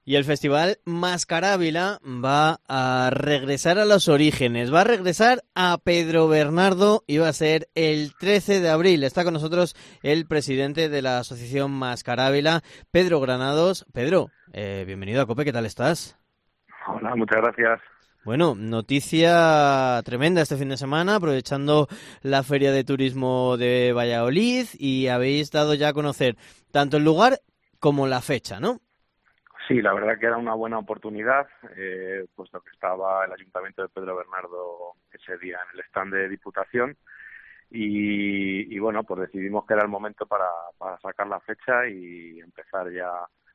Y el Festival Mascarávila va a regresar a los orígenes, va a regresar a Pedro Bernardo y va a ser el 13 de abril. Está con nosotros el presidente de la Asociación Mascarávila, Pedro Granados. Pedro, bienvenido a COPE, ¿qué tal estás? Hola, muchas gracias. Bueno, noticia tremenda este fin de semana, aprovechando la Feria de Turismo de Valladolid, y habéis dado ya a conocer tanto el lugar como la fecha, ¿no? Sí, la verdad que era una buena oportunidad, puesto que estaba el Ayuntamiento de Pedro Bernardo ese día en el stand de Diputación y bueno, pues decidimos que era el momento para sacar la fecha y empezar ya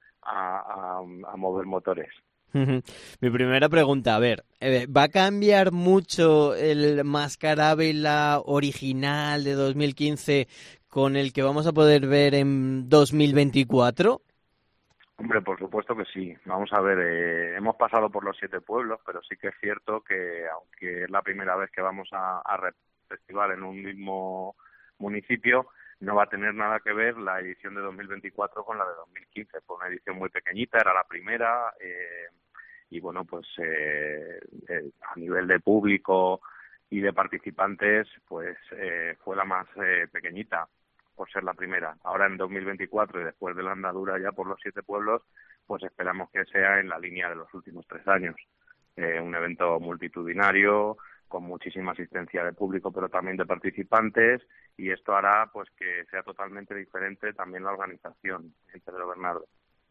a mover motores. Mi primera pregunta, a ver, ¿va a cambiar mucho el Mascarávila original de 2015 con el que vamos a poder ver en 2024? Hombre, por supuesto que sí. Vamos a ver, hemos pasado por los 7 pueblos, pero sí que es cierto que, aunque es la primera vez que vamos a festival en un mismo municipio, no va a tener nada que ver la edición de 2024 con la de 2015. Fue una edición muy pequeñita, era la primera, y bueno, pues a nivel de público y de participantes, pues fue la más pequeñita, por ser la primera. Ahora en 2024 y después de la andadura ya por los 7 pueblos, pues esperamos que sea en la línea de los últimos 3 años. Un evento multitudinario, con muchísima asistencia de público, pero también de participantes, y esto hará pues que sea totalmente diferente también la organización en Pedro Bernardo.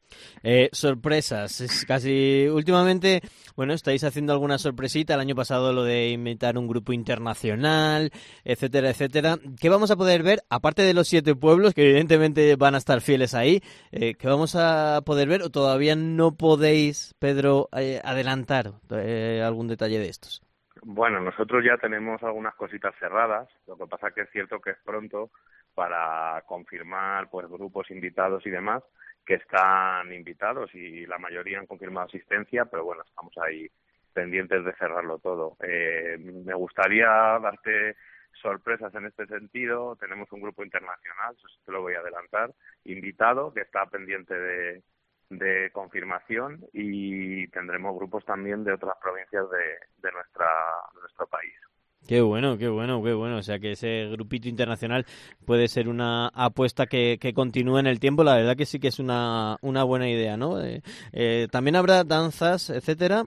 Sorpresas, es casi últimamente, bueno, estáis haciendo alguna sorpresita, el año pasado lo de invitar un grupo internacional, etcétera, etcétera. ¿Qué vamos a poder ver, aparte de los 7 pueblos, que evidentemente van a estar fieles ahí, qué vamos a poder ver, o todavía no podéis, Pedro, adelantar algún detalle de estos? Bueno, nosotros ya tenemos algunas cositas cerradas, lo que pasa que es cierto que es pronto para confirmar pues grupos invitados y demás, que están invitados y la mayoría han confirmado asistencia, pero bueno, estamos ahí pendientes de cerrarlo todo. Me gustaría darte sorpresas en este sentido. Tenemos un grupo internacional, eso sí te lo voy a adelantar, invitado, que está pendiente de confirmación, y tendremos grupos también de otras provincias de nuestro país. Qué bueno, qué bueno, qué bueno. O sea que ese grupito internacional puede ser una apuesta que continúe en el tiempo. La verdad que sí que es una buena idea, ¿no? También habrá danzas, etcétera.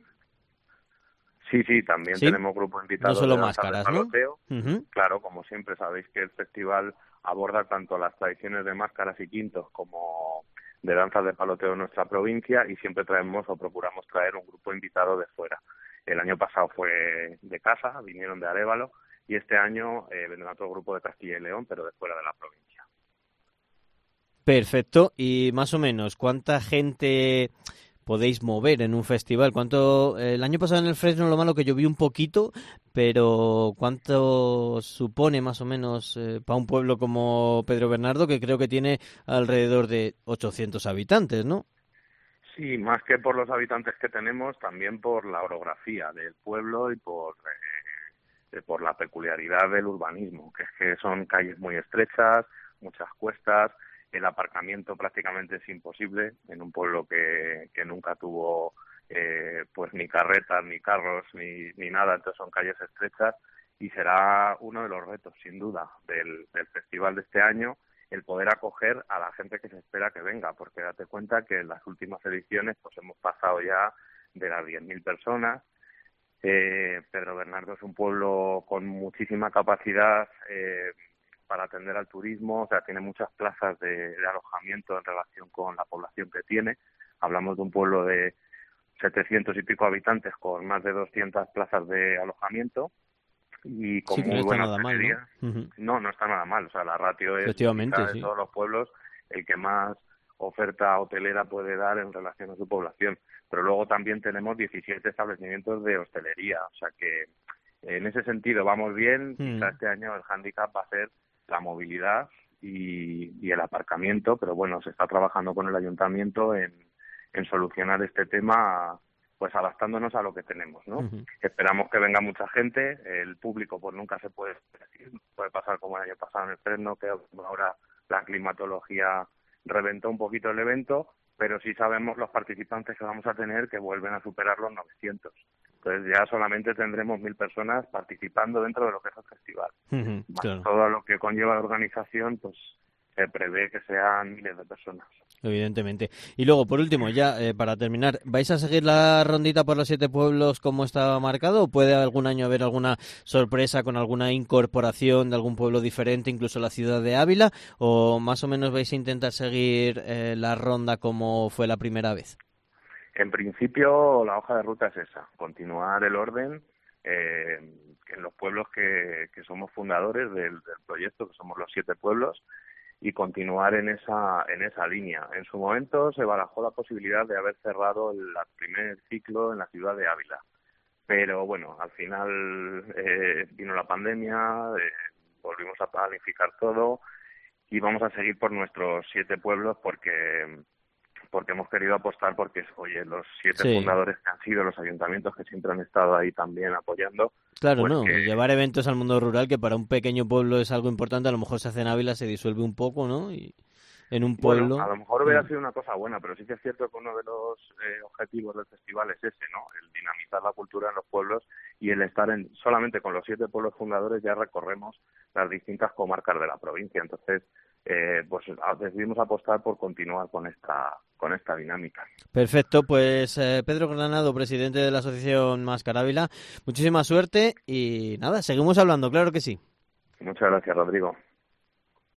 Sí, también Sí, tenemos grupos no invitados de solo danzas de máscaras, ¿no? paloteo. Ujú. Claro, como siempre sabéis que el festival aborda tanto las tradiciones de máscaras y quintos como de danzas de paloteo en nuestra provincia, y siempre traemos o procuramos traer un grupo invitado de fuera. El año pasado fue de casa, vinieron de Arévalo, y este año vendrá otro grupo de Castilla y León, pero de fuera de la provincia. Perfecto. Y más o menos, ¿cuánta gente podéis mover en un festival? ¿Cuánto? El año pasado en el Fresno, lo malo que llovió un poquito, pero ¿cuánto supone más o menos para un pueblo como Pedro Bernardo, que creo que tiene alrededor de 800 habitantes, ¿no? Sí, más que por los habitantes que tenemos, también por la orografía del pueblo y por la peculiaridad del urbanismo, que es que son calles muy estrechas, muchas cuestas, el aparcamiento prácticamente es imposible en un pueblo que nunca tuvo pues ni carretas, ni carros, ni nada, entonces son calles estrechas, y será uno de los retos, sin duda, del festival de este año, el poder acoger a la gente que se espera que venga, porque date cuenta que en las últimas ediciones pues hemos pasado ya de las 10.000 personas. Pedro Bernardo es un pueblo con muchísima capacidad para atender al turismo, o sea, tiene muchas plazas de alojamiento en relación con la población que tiene. Hablamos de un pueblo de 700 y pico habitantes con más de 200 plazas de alojamiento y con Sí, que no muy está buena nada mal, ¿no? hostelería. Ujú. No está nada mal, o sea, la ratio es Efectivamente, quizá de sí. todos los pueblos el que más oferta hotelera puede dar en relación a su población, pero luego también tenemos 17 establecimientos de hostelería, o sea que en ese sentido vamos bien. Quizá Mm. este año el hándicap va a ser la movilidad y el aparcamiento, pero bueno, se está trabajando con el ayuntamiento en solucionar este tema, pues adaptándonos a lo que tenemos, ¿no? Ujú. Esperamos que venga mucha gente. El público pues nunca se puede decir, puede pasar como el año pasado en el Fresno, que ahora la climatología reventó un poquito el evento, pero sí sabemos los participantes que vamos a tener que vuelven a superar los 900. Entonces ya solamente tendremos 1.000 personas participando dentro de lo que es el festival. Más Claro. todo lo que conlleva la organización, pues se prevé que sean miles de personas. Evidentemente. Y luego, por último, ya para terminar, ¿vais a seguir la rondita por los 7 pueblos como estaba marcado o puede algún año haber alguna sorpresa con alguna incorporación de algún pueblo diferente, incluso la ciudad de Ávila, o más o menos vais a intentar seguir la ronda como fue la primera vez? En principio, la hoja de ruta es esa, continuar el orden en los pueblos que somos fundadores del proyecto, que somos los 7 pueblos, y continuar en esa línea. En su momento se barajó la posibilidad de haber cerrado el primer ciclo en la ciudad de Ávila, pero bueno, al final vino la pandemia, volvimos a planificar todo y vamos a seguir por nuestros 7 pueblos porque hemos querido apostar porque, oye, los 7 Sí. fundadores que han sido los ayuntamientos que siempre han estado ahí también apoyando. Claro, Pues ¿no? que, Llevar eventos al mundo rural, que para un pequeño pueblo es algo importante, a lo mejor se hace en Ávila, se disuelve un poco, ¿no? Y en un bueno, pueblo... a lo mejor hubiera sido una cosa buena, pero sí que es cierto que uno de los objetivos del festival es ese, ¿no? El dinamizar la cultura en los pueblos y el estar solamente con los 7 pueblos fundadores ya recorremos las distintas comarcas de la provincia. Entonces, pues decidimos apostar por continuar con esta dinámica. Perfecto, pues Pedro Granado, presidente de la Asociación Máscara Ávila, muchísima suerte y nada, seguimos hablando, claro que sí. Muchas gracias, Rodrigo.